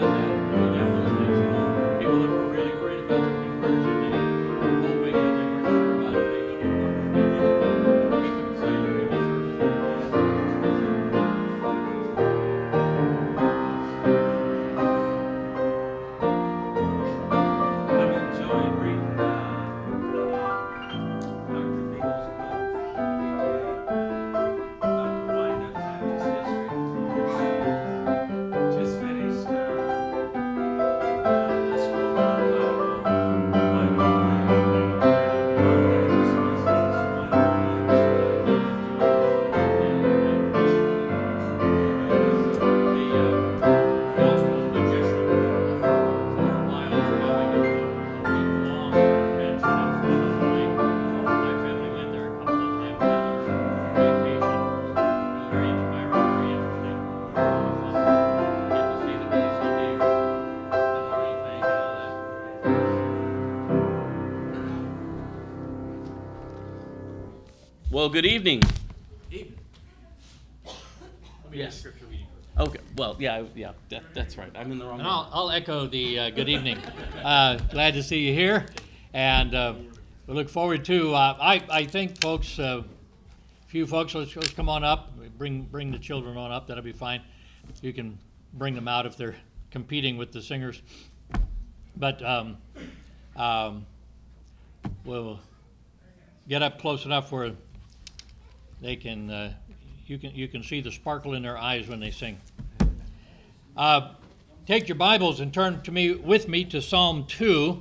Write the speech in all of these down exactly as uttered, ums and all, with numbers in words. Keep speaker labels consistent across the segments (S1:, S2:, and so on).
S1: Well, good evening.
S2: Evening.
S1: Yes. Okay. Well, yeah, yeah, that, that's right. I'm in the wrong.
S2: And I'll, I'll echo the uh, good evening. Uh, glad to see you here, and uh, we look forward to. Uh, I I think folks, a uh, few folks, let's, let's come on up. Bring bring the children on up. That'll be fine. You can bring them out if they're competing with the singers. But um, um, we'll get up close enough where they can. Uh, you can you can see the sparkle in their eyes when they sing. Uh, take your Bibles and turn to me with me to Psalm two.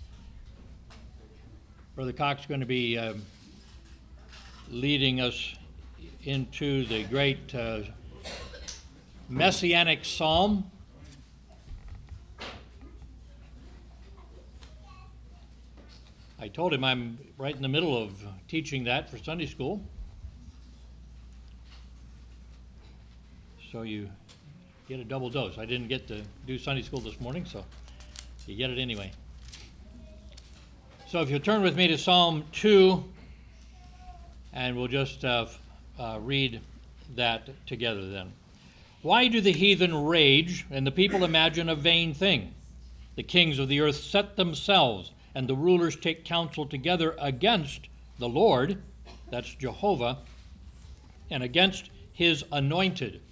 S2: Brother Cox is going to be um, leading us into the great uh, messianic psalm. I told him I'm right in the middle of teaching that for Sunday school. So you get a double dose. I didn't get to do Sunday school this morning, so you get it anyway. So if you'll turn with me to Psalm two, and we'll just uh, uh, read that together then. Why do the heathen rage, and the people imagine a vain thing? The kings of the earth set themselves, and the rulers take counsel together against the Lord, that's Jehovah, and against his anointed,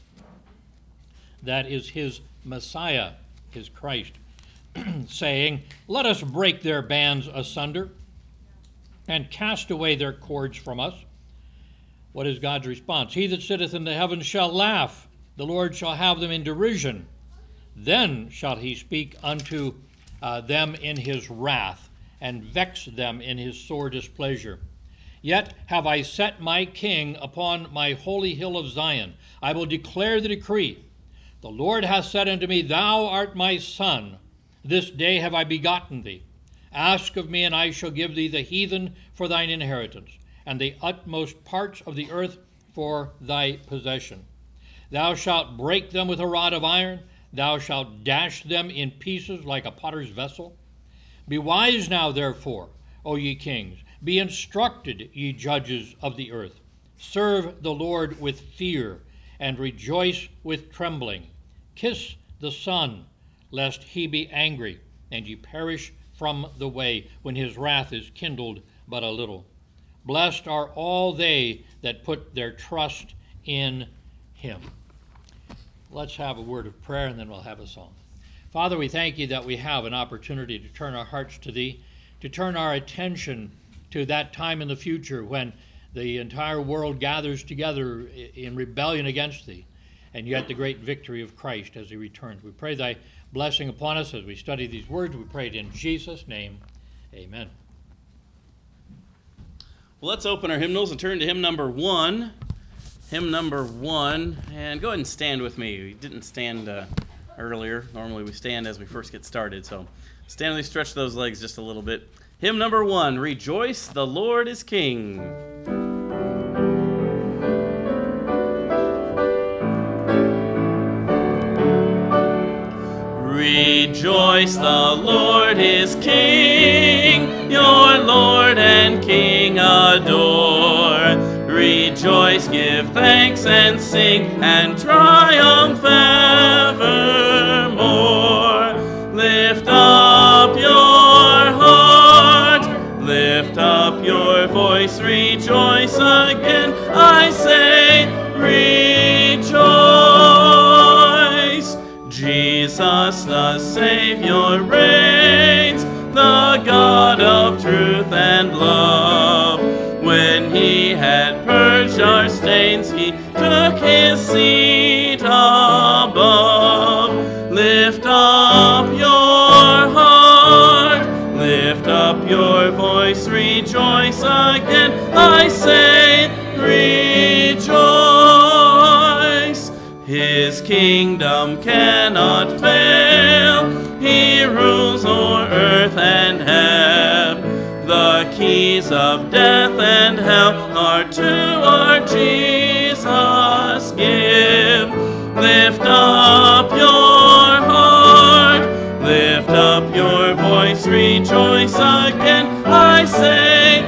S2: that is his Messiah, his Christ, saying, let us break their bands asunder and cast away their cords from us. What is God's response? He that sitteth in the heavens shall laugh. The Lord shall have them in derision. Then shall he speak unto uh, them in his wrath, and vex them in his sore displeasure. Yet have I set my king upon my holy hill of Zion. I will declare the decree. The Lord hath said unto me, thou art my son. This day have I begotten thee. Ask of me, and I shall give thee the heathen for thine inheritance, and the utmost parts of the earth for thy possession. Thou shalt break them with a rod of iron. Thou shalt dash them in pieces like a potter's vessel. Be wise now, therefore, O ye kings. Be instructed, ye judges of the earth. Serve the Lord with fear, and rejoice with trembling. Kiss the Son, lest he be angry, and ye perish from the way, when his wrath is kindled but a little. Blessed are all they that put their trust in him. Let's have a word of prayer, and then we'll have a song. Father, we thank you that we have an opportunity to turn our hearts to thee, to turn our attention to that time in the future when the entire world gathers together in rebellion against thee, and yet the great victory of Christ as he returns. We pray thy blessing upon us as we study these words. We pray it in Jesus' name. Amen.
S1: Well, let's open our hymnals and turn to hymn number one. Hymn number one. And go ahead and stand with me. We didn't stand uh, earlier. Normally we stand as we first get started. So stand and stretch those legs just a little bit. Hymn number one, Rejoice, the Lord is King. Rejoice, the Lord is King, your Lord and King adore. Rejoice, give thanks and sing, and triumph evermore. rejoice again. I say, rejoice. Jesus the Savior reigns, the God of truth and love. When he had purged our stains, he took his seat above. Lift up your heart, lift up your voice, rejoice again. I say, rejoice. His kingdom cannot fail. He rules o'er earth and heaven. The keys of death and hell are to our Jesus give. Lift up your heart, lift up your voice, rejoice again. I say,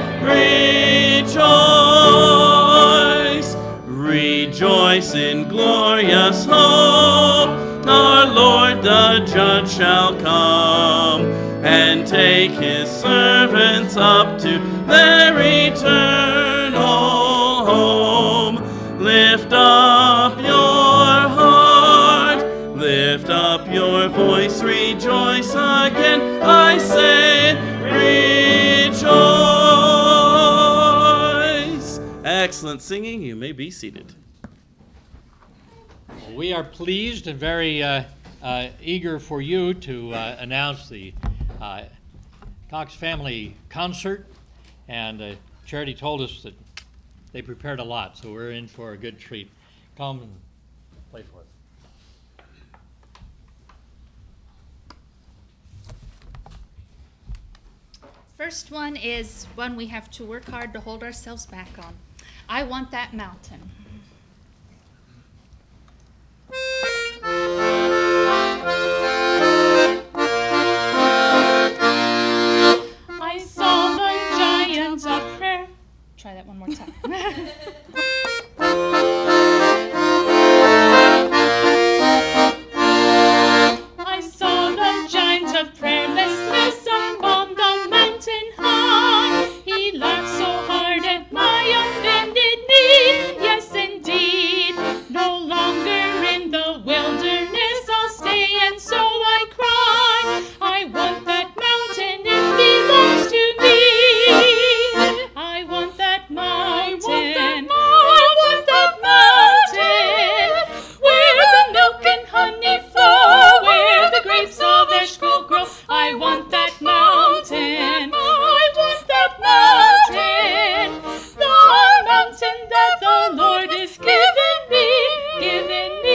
S1: rejoice. Rejoice in glorious hope. Our Lord the Judge shall come and take his servants up to their eternal home. Lift up your heart, lift up your voice, rejoice again. I say, rejoice. Excellent singing. You may be seated.
S2: We are pleased and very uh, uh, eager for you to uh, announce the uh, Cox Family Concert. And uh, Charity told us that they prepared a lot, so we're in for a good treat. Come and play for us.
S3: First one is one we have to work hard to hold ourselves back on. I Want That Mountain. I saw the giants of prayer. Try that one more time. I saw the giant of prayerlessness up on the mountain high. He laughed so hard at my unbended knee. Yes, indeed. No longer in the wilderness I'll stay, and so I cry. I want that mountain, it belongs to me. I want that mountain. I want that mountain. Where the milk and honey flow, where the grapes of Eshcol grow. I want that mountain. I want that mountain. The mountain that the Lord has given me, given me.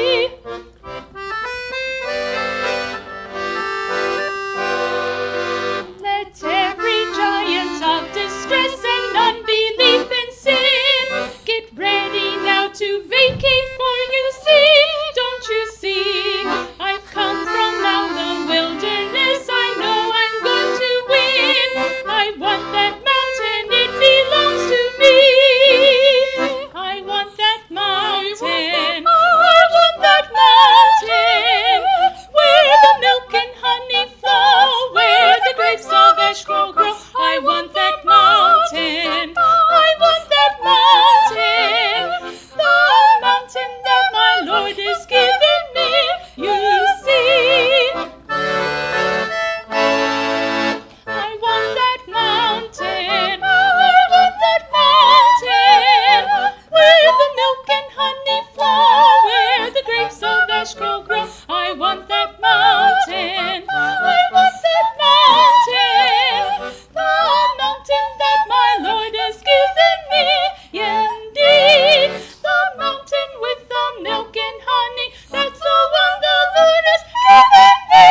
S3: Let every giant of distress and unbelief and sin get ready now to vacate, for you see, don't you see, I've come from out the wilderness. I know I'm going to win. I want that mountain, it belongs to me. I want that mountain. I want that mountain. Where the milk and honey flow, where the grapes of Eshcol grow. I want that mountain. I want that mountain. The mountain that my Lord has given me, you see. I want that mountain. I want that mountain. Where the milk and honey flow, where the grapes of Eshcol grow. I want that mountain. I want that mountain. The mountain that my Lord has given me. Indeed, the mountain with the milk and honey, that's the one the Lord has given me.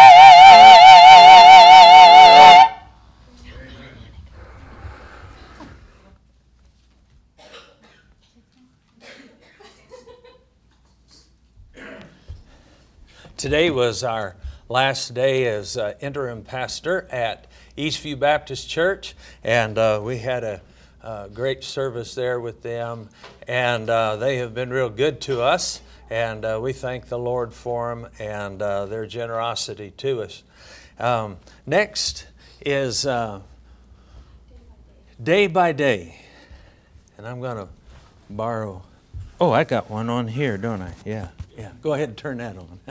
S4: Today was our last day as uh, interim pastor at Eastview Baptist Church, and uh, we had a, a great service there with them, and uh, they have been real good to us, and uh, we thank the Lord for them and uh, their generosity to us. Um, next is uh, Day by Day. And I'm going to borrow. Oh, I got one on here, don't I? Yeah, yeah. Go ahead and turn that on.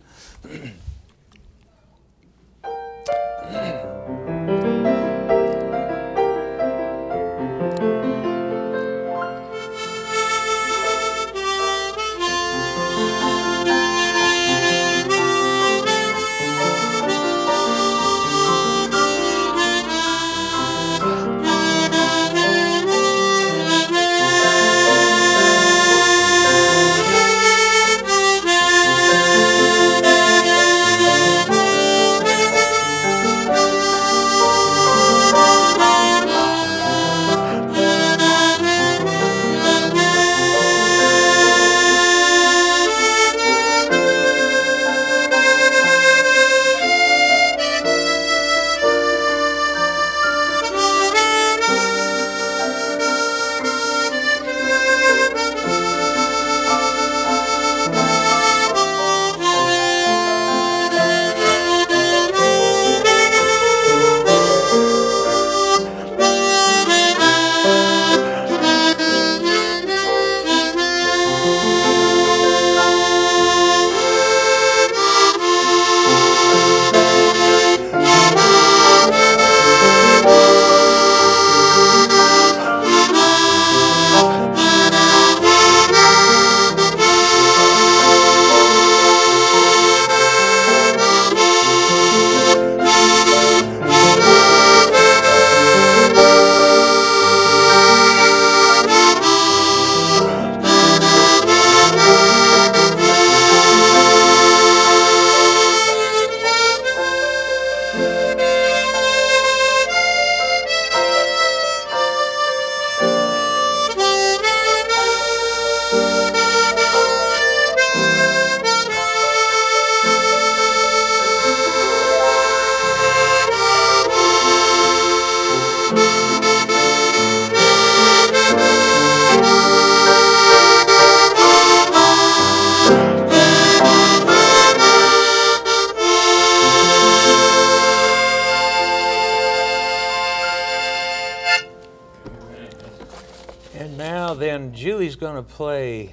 S4: And now then, Julie's going to play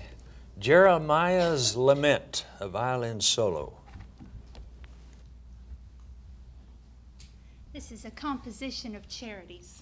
S4: Jeremiah's Lament, a violin solo.
S5: This is a composition of Charities.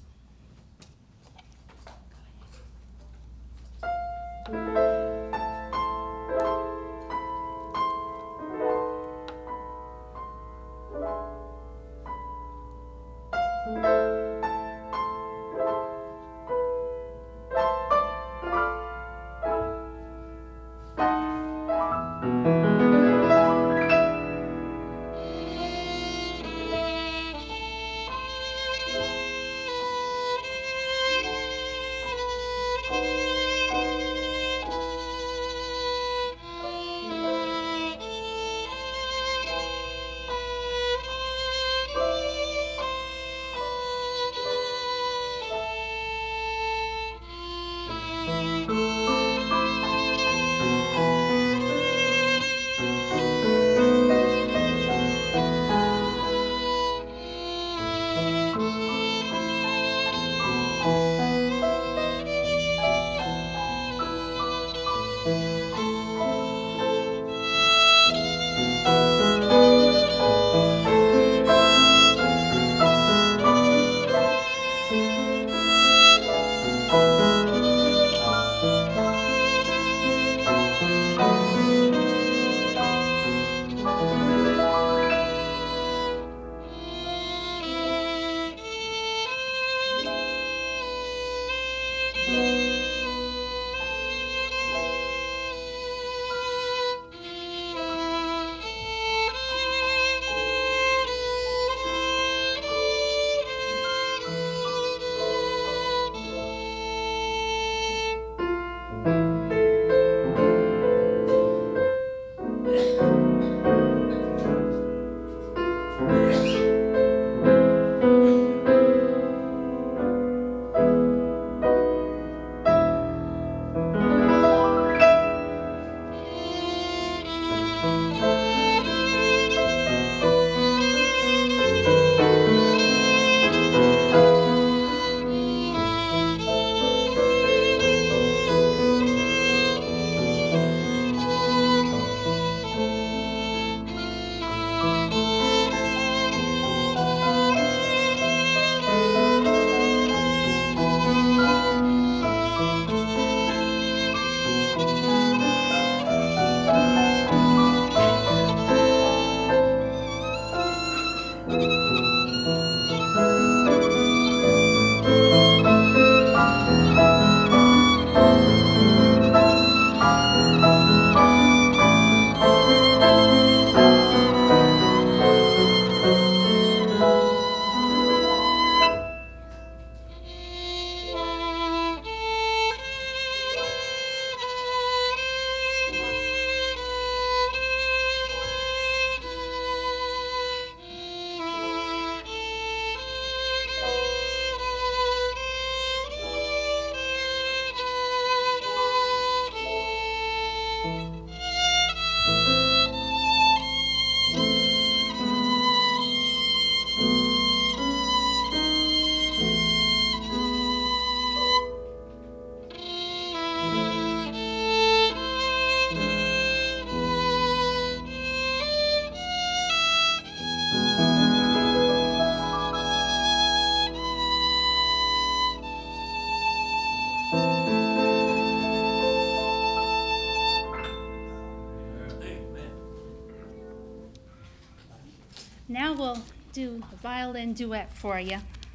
S5: Now we'll do a violin duet for you.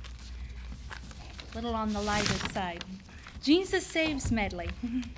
S5: A little on the lighter side. Jesus Saves medley.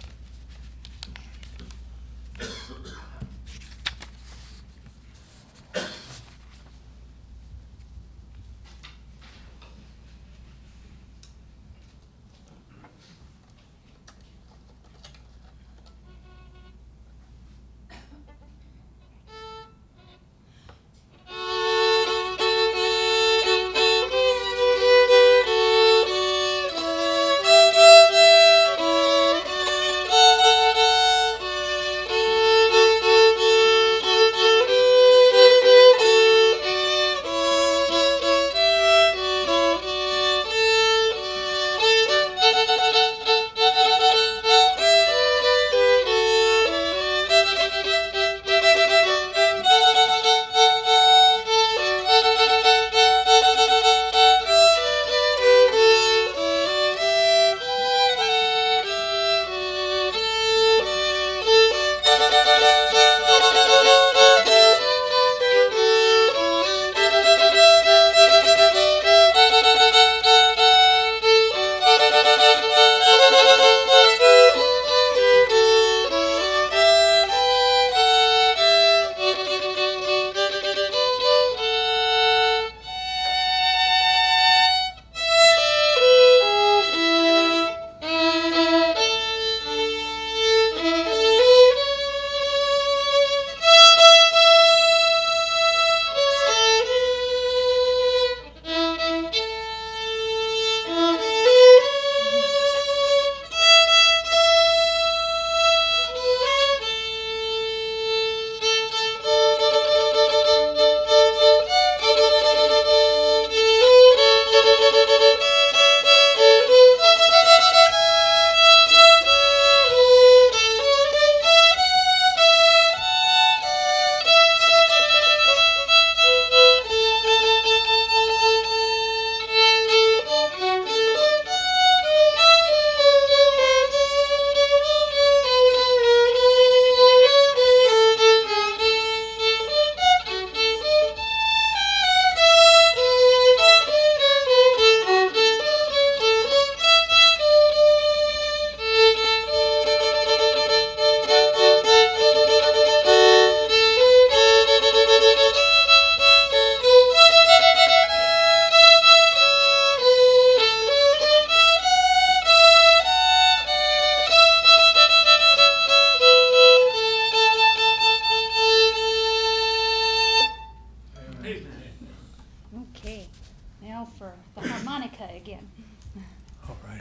S5: again.
S4: All righty.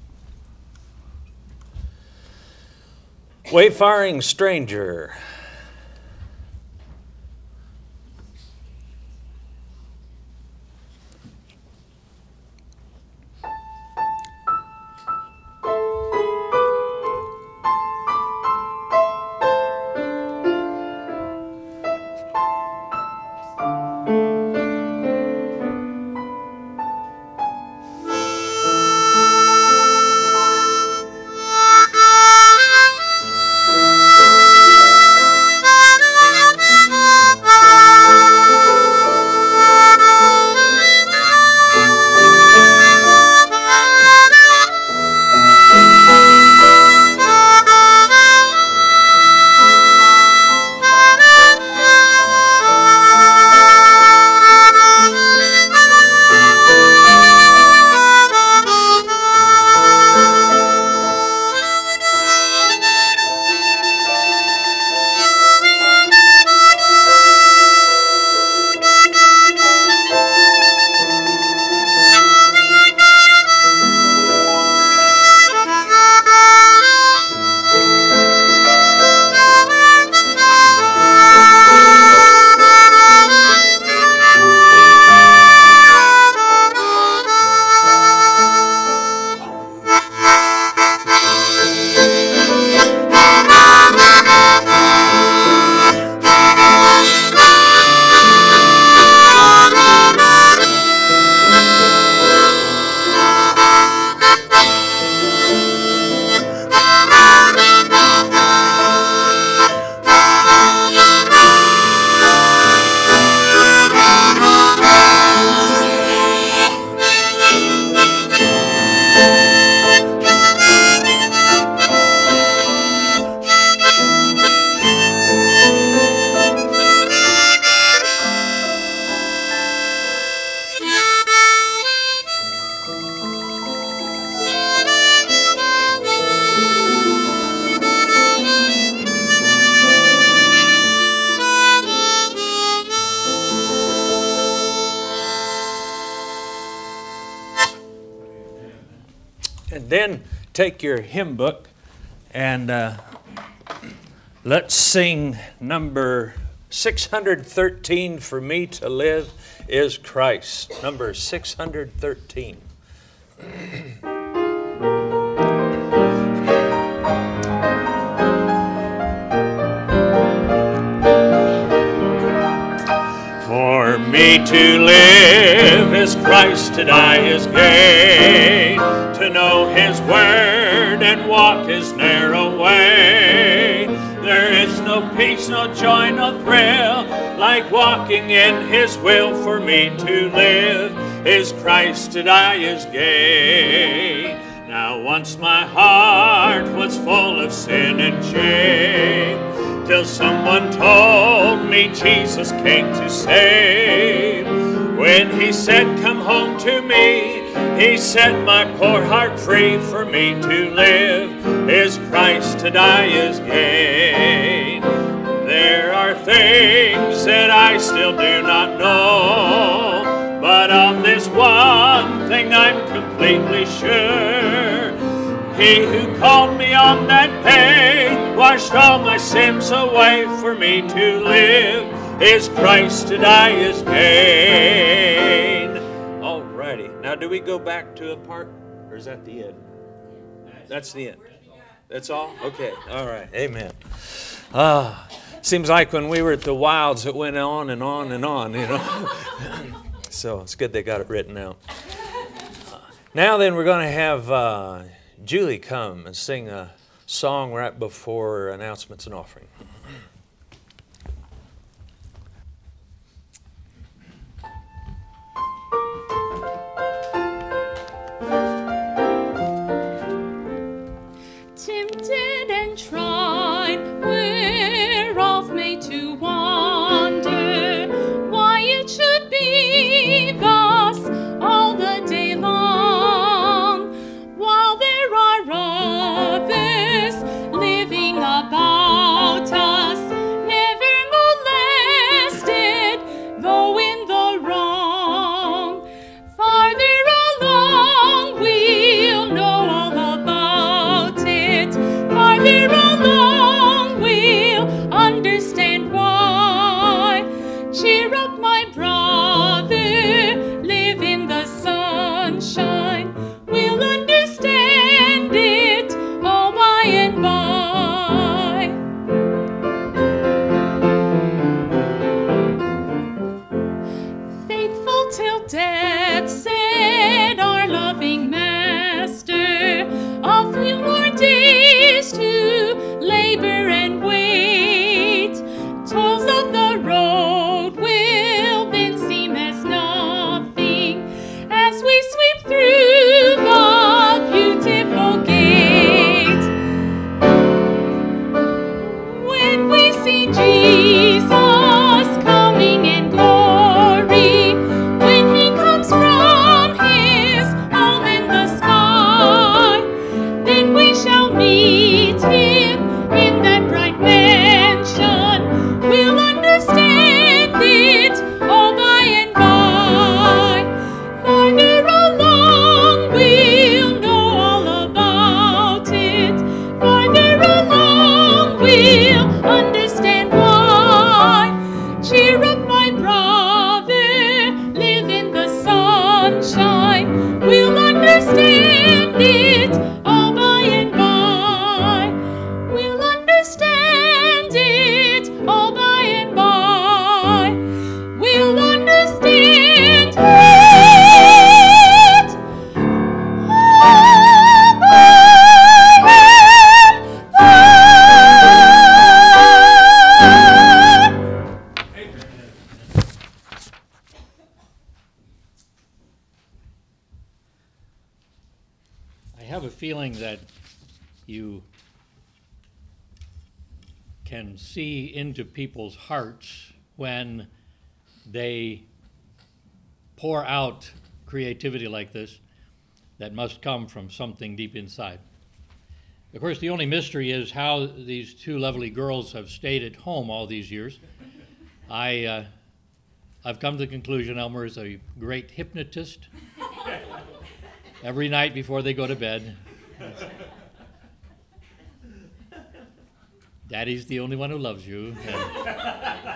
S4: Wayfaring stranger.
S6: Thank you.
S4: And then take your hymn book and uh, let's sing number six hundred thirteen, For Me to Live is Christ. Number six hundred thirteen. For me to live is Christ, to die is gain. To know His word and walk His narrow way. There is no peace, no joy, no thrill like walking in His will. For me to live is Christ, to die is gain. Now once my heart was full of sin and shame, till someone told me Jesus came to save. When He said, come home to me, He set my poor heart free. For me to live is Christ, to die is gain. There are things that I still do not know, but of this one thing I'm completely sure. He who called me on that day washed all my sins away. For me to live is Christ, to die is gain. Alrighty. Now, do we go back to a part, or is that the end? That's the end. That's all? Okay. All right. Amen. Ah, seems like when we were at the Wilds, it went on and on and on, you know. So it's good they got it written out. Now then, we're going to have Uh, Julie come and sing a song right before announcements and offering.
S3: Tempted and tried, whereof made to wonder, why it should be thus all the day long, while there are others living about us, never molested, though in the wrong. Farther along we'll know all about it, farther along we'll understand why. Cheer up, my brother, live in the sunshine, we'll understand it all by and by. Faithful till death, said our loving Master, a few more days to labor and wait. Toils of the road will then seem as nothing as we sweep through the beautiful gate. When we see Jesus coming in glory, when He comes from His home in the sky, then we shall meet Him in that bright mansion. We'll understand it all by and by. Farther along we'll know all about it, farther along we'll understand why. Cheer up, my brother, live in the sunshine, we'll understand it all by and by. We'll understand it all by and by. We'll understand it all by and by.
S2: I have a feeling that you can see into people's hearts when they pour out creativity like this that must come from something deep inside. Of course, the only mystery is how these two lovely girls have stayed at home all these years. I, uh, I've come to the conclusion Elmer is a great hypnotist every night before they go to bed. Daddy's the only one who loves you. And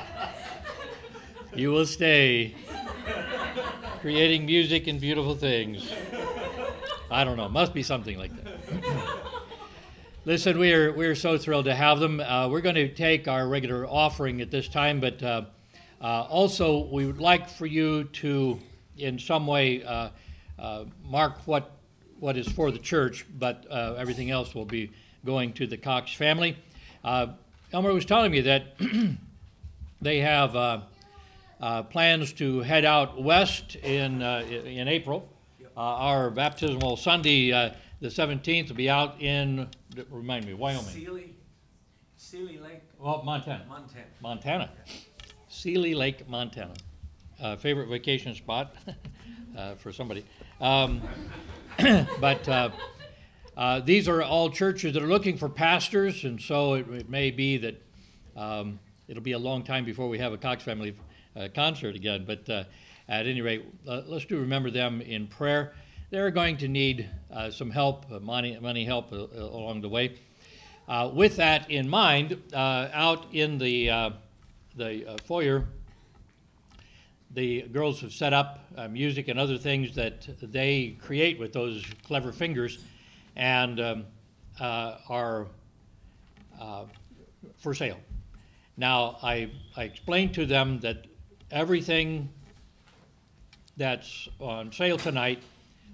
S2: you will stay creating music and beautiful things. I don't know. Must be something like that. Listen, we are we are so thrilled to have them. Uh, we're going to take our regular offering at this time, but uh, uh, also we would like for you to, in some way, uh, uh, mark what what is for the church, but uh, everything else will be going to the Cox family. Uh, Elmer was telling me that they have uh, uh, plans to head out west in uh, in April. Uh, our baptismal Sunday, uh, the seventeenth, will be out in, remind me, Wyoming.
S4: Sealy, Sealy Lake,
S2: Well, Montana.
S4: Montana.
S2: Montana. Sealy Lake, Montana. Uh, favorite vacation spot uh, for somebody. Um, but uh, uh, these are all churches that are looking for pastors, and so it, it may be that um, it'll be a long time before we have a Cox family uh, concert again. But uh, at any rate, uh, let's do remember them in prayer. They're going to need uh, some help, uh, money, money help uh, along the way. Uh, with that in mind, uh, out in the uh, the uh, foyer, the girls have set up uh, music and other things that they create with those clever fingers, and um, uh, are uh, for sale. Now, I I explained to them that everything that's on sale tonight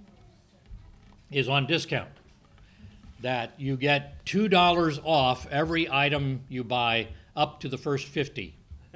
S2: is on discount. That you get two dollars off every item you buy up to the first fifty.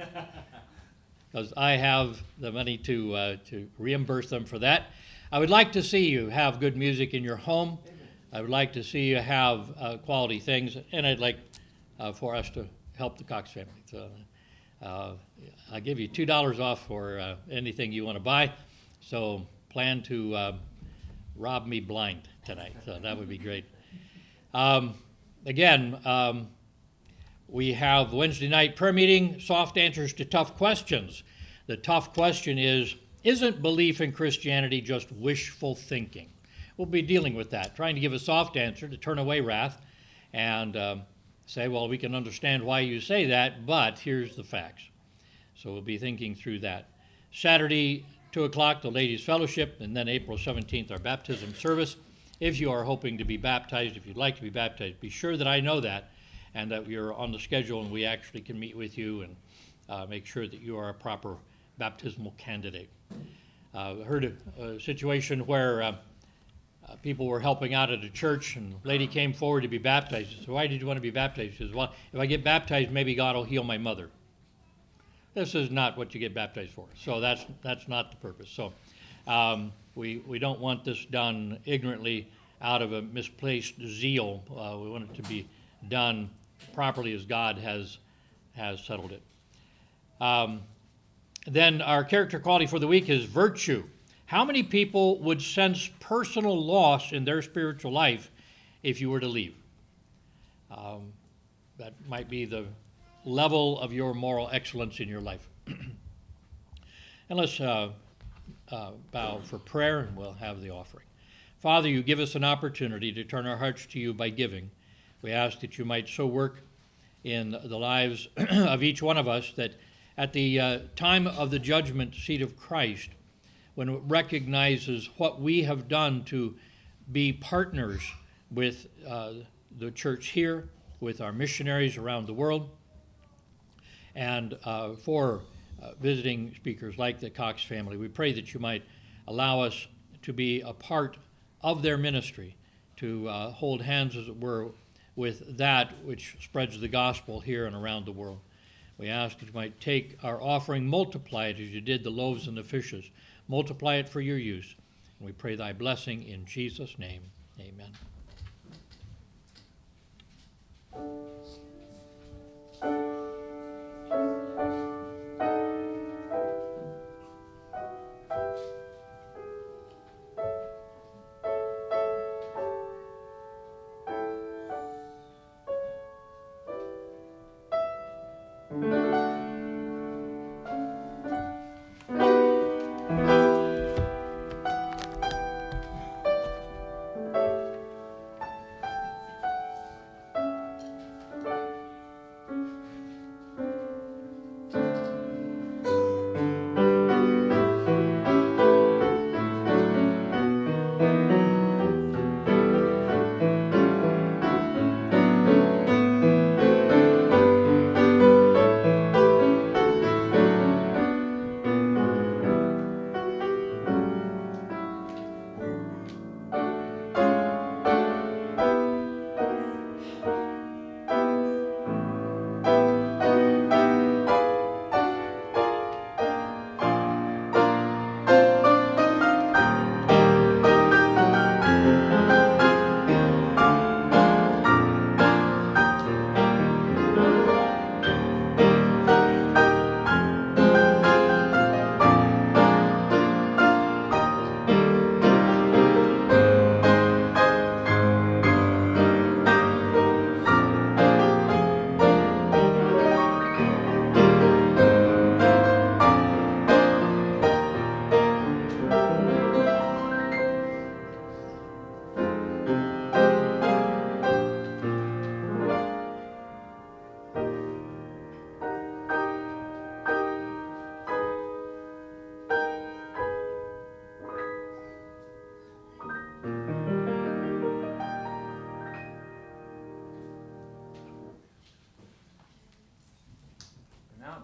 S2: Because I have the money to uh, to reimburse them for that. I would like to see you have good music in your home. I would like to see you have uh, quality things, and I'd like uh, for us to help the Cox family. So uh, I'll give you two dollars off for uh, anything you want to buy. So plan to uh, rob me blind tonight. So that would be great. Um, again, um, we have Wednesday night prayer meeting, soft answers to tough questions. The tough question is, isn't belief in Christianity just wishful thinking? We'll be dealing with that, trying to give a soft answer to turn away wrath and um, say, well, we can understand why you say that, but here's the facts. So we'll be thinking through that. Saturday, two o'clock, the Ladies' Fellowship, and then April seventeenth, our baptism service. If you are hoping to be baptized, if you'd like to be baptized, be sure that I know that and that you're on the schedule and we actually can meet with you and uh, make sure that you are a proper baptismal candidate. Uh, I heard a, a situation where uh, uh, people were helping out at a church and a lady came forward to be baptized. I said, why did you want to be baptized? She says, well, if I get baptized, maybe God will heal my mother. This is not what you get baptized for. So that's that's not the purpose. So um, we, we don't want this done ignorantly out of a misplaced zeal. Uh, we want it to be done properly as God has has settled it. Um, then our character quality for the week is virtue. How many people would sense personal loss in their spiritual life if you were to leave? Um, that might be the level of your moral excellence in your life. And let's uh, uh, bow for prayer and we'll have the offering. Father, you give us an opportunity to turn our hearts to you by giving. We ask that you might so work in the lives of each one of us that at the uh, time of the judgment seat of Christ, when it recognizes what we have done to be partners with uh, the church here, with our missionaries around the world, and uh, for uh, visiting speakers like the Cox family, we pray that you might allow us to be a part of their ministry, to uh, hold hands, as it were, with that which spreads the gospel here and around the world. We ask that you might take our offering, multiply it as you did the loaves and the fishes, multiply it for your use. And we pray thy blessing in Jesus' name. Amen.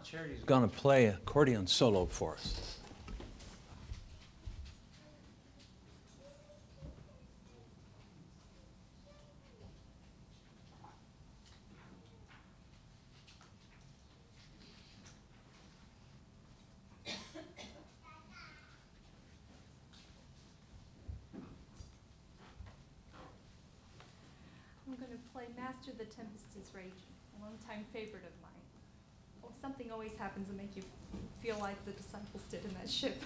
S4: Charity's going to play accordion solo for us.
S5: I'm going to play Master, the Tempest is Raging, a longtime favorite of mine. Oh, something always happens to make you feel like the disciples did in that ship.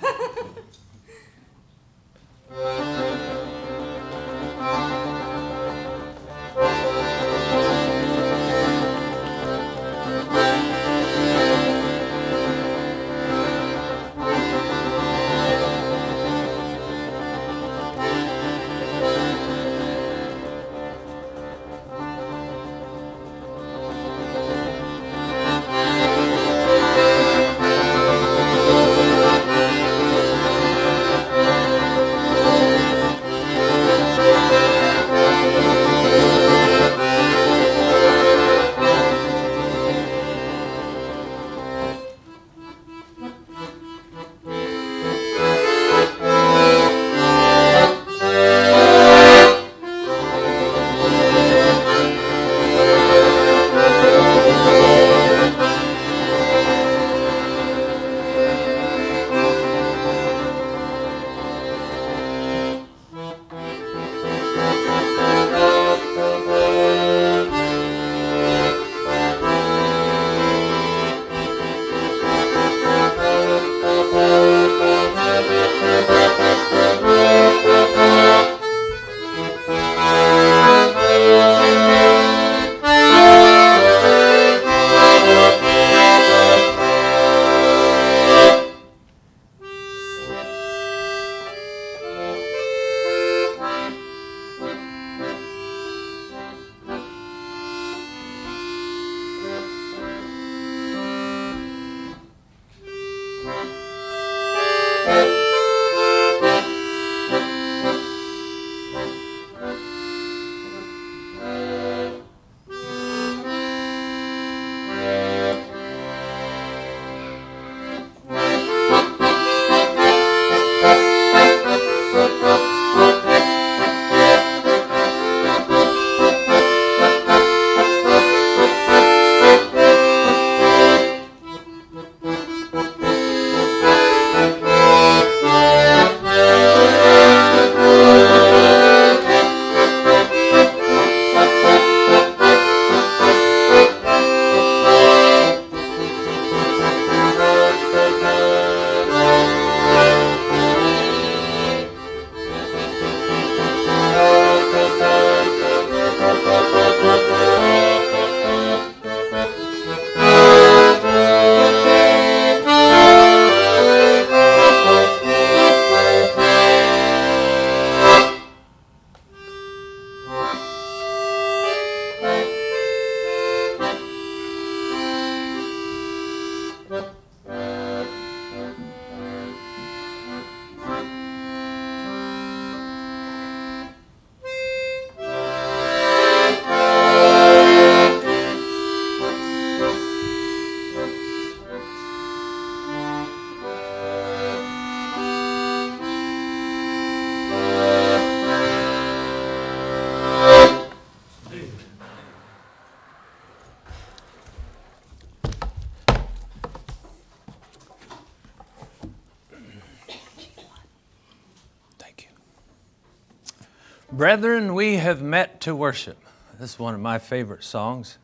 S4: Brethren, we have met to worship. This is one of my favorite songs.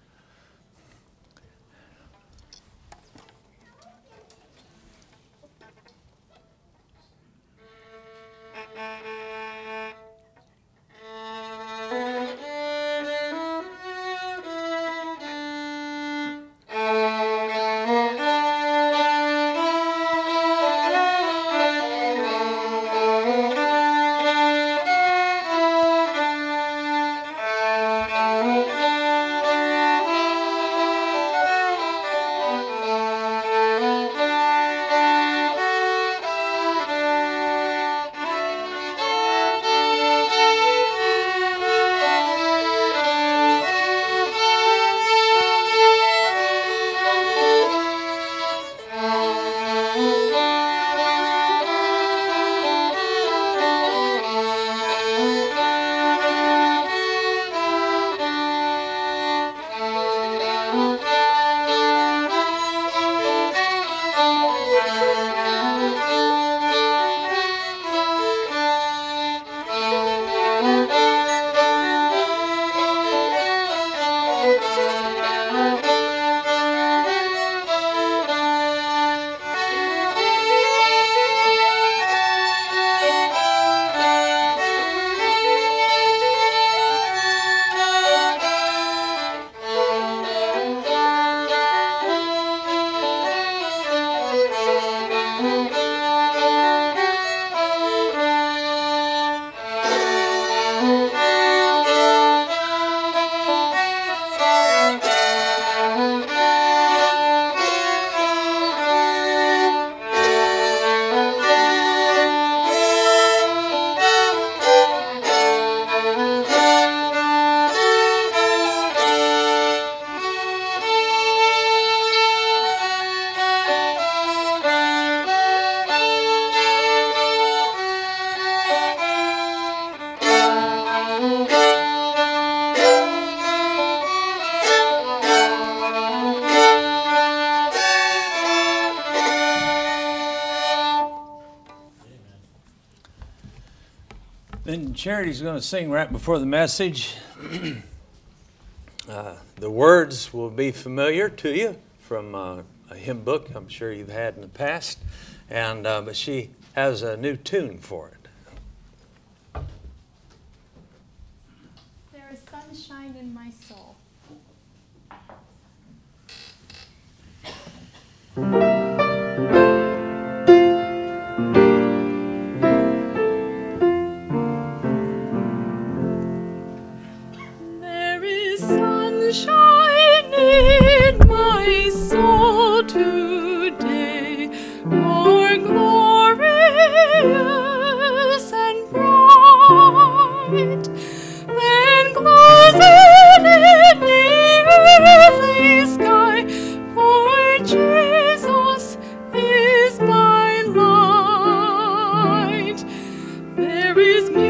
S6: Thank you.
S4: And Charity's going to sing right before the message. uh, the words will be familiar to you from uh, a hymn book I'm sure you've had in the past, and uh, but she has a new tune for it.
S5: There is sunshine in my soul.
S3: There is sunshine in my soul today, more glorious and bright than glows in the earthly sky, for Jesus is my light. There is